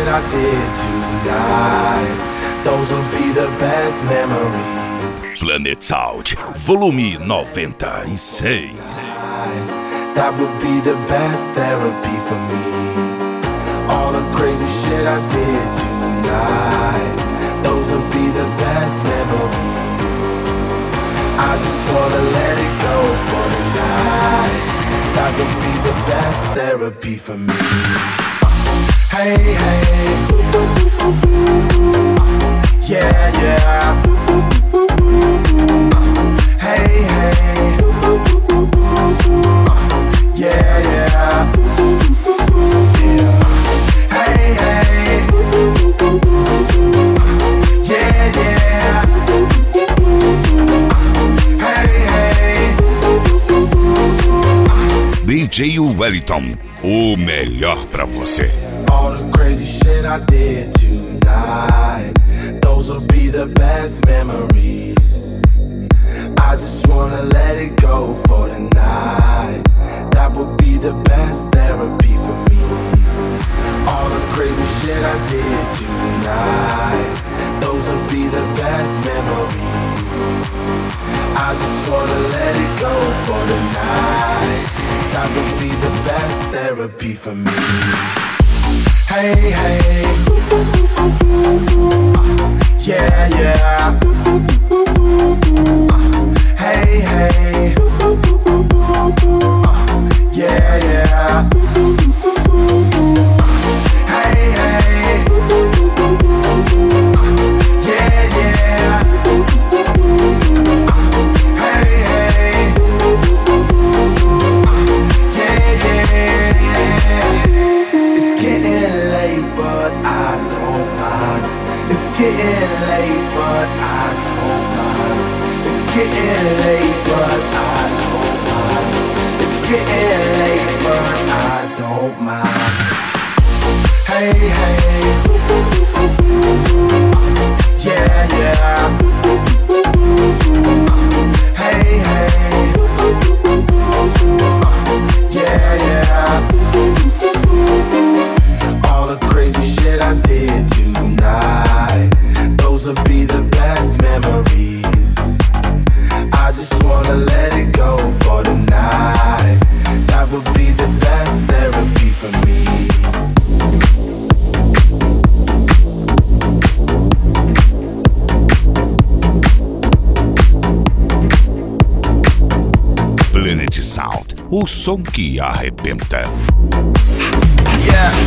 I did tonight, those will be the best memories. Planet Sound, volume 96. That would be the best therapy for me. All the crazy shit I did tonight, those will be the best memories. I just wanna let it go for tonight. That would be the best therapy for me. Hey, hey, yeah, yeah. Hey, hey, yeah, yeah. Yeah. Hey, hey, yeah, yeah. Hey, hey. DJ Wellington, o melhor pra você. All the crazy shit I did tonight, those will be the best memories. I just wanna let it go for tonight. That would be the best therapy for me. All the crazy shit I did tonight, those will be the best memories. I just wanna let it go for tonight. That would be the best therapy for me. Hey, hey, yeah, yeah. Hey, hey, yeah, yeah. Hey, hey, yeah, yeah. Hey, hey, yeah, yeah. It's getting late, but I don't mind. It's getting late, but I don't mind. It's getting late, but I don't mind. It's getting late, but I don't mind. Hey, hey, yeah, yeah. Hey, hey, yeah, yeah. All the crazy shit I did tonight, those will be the best memories. I just wanna let it go for tonight. That would be the best therapy for me. Planet Sound, o som que arrebenta. Yeah.